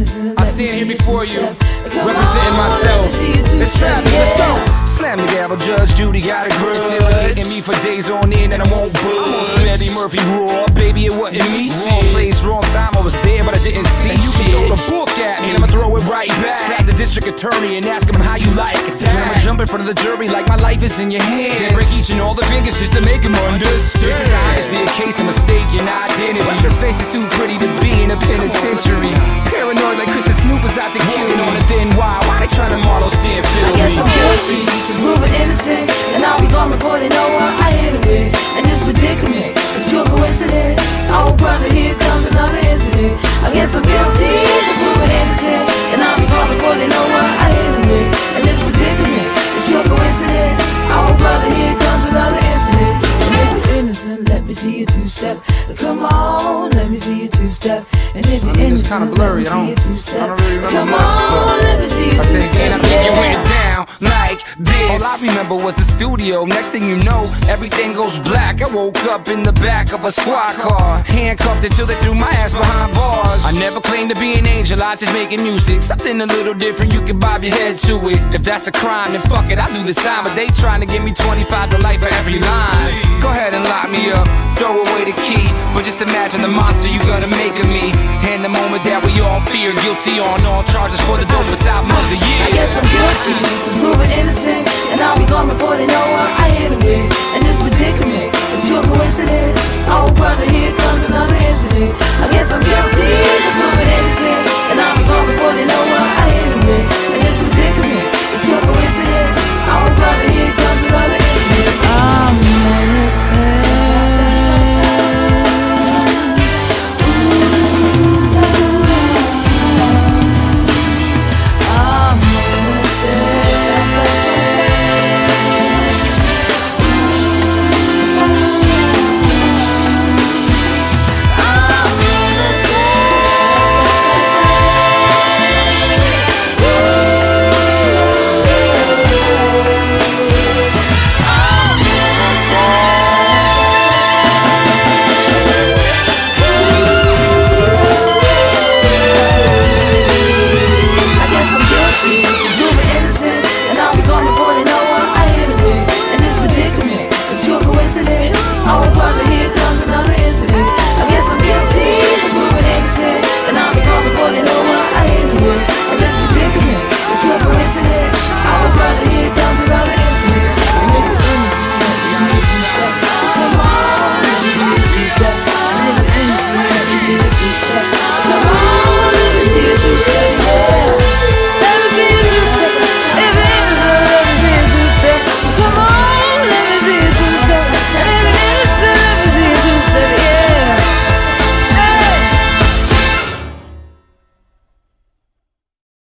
I stand here before you, representing myself. It's trapping, let's go. Slam the gavel, Judge Judy got a grudge. Getting me for days on end and I won't budge. Some Eddie Murphy raw, baby, it wasn't me. Wrong place, wrong time, I was there but I didn't see. And you can throw the book at me and I'ma throw it right back. Slap the district attorney and ask him how you like it. Then I'ma jump in front of the jury like my life is in your hands. Then break each and all the fingers just to make him understand. This is obviously a case of mistaken identity. What's his face is too pretty to be in a penitentiary. Paranoid like Chris and Snoop is out to kill me on a thin why they trying to Marlo Stanfield? I guess I'm guilty to prove it innocent, and I'll be gone before they know what I hit it with. And this predicament is pure coincidence. Oh brother, here comes another incident. I guess I'm guilty to prove it innocent, and I'll be gone before they know what I hit it with. And this predicament is pure coincidence. Oh brother, here comes another incident. And if you're innocent, let me see you two-step. Come on, let me see you two-step. And if you're innocent, it's kind of blurry. I don't really remember come much, on, let me see you two-step. I think you went down like this. All I remember was the studio. Next thing you know, everything goes black. I woke up in the back of a squad car, handcuffed until they threw my ass behind bars. I never claimed to be an angel, I just making music. Something a little different, you can bob your head to it. If that's a crime, then fuck it, I do the time. But they trying to give me 25 to life for every line. Go ahead and lock me up, throw away the key. But just imagine the monster you gonna make of me. And the moment that we all fear, guilty on all charges for the dopest album of the year. I guess I'm guilty to prove it innocent, and I'll be gone before they know what I hit it with. And this predicament is pure coincidence. Oh brother, here comes another incident. I guess I'm guilty to prove it innocent,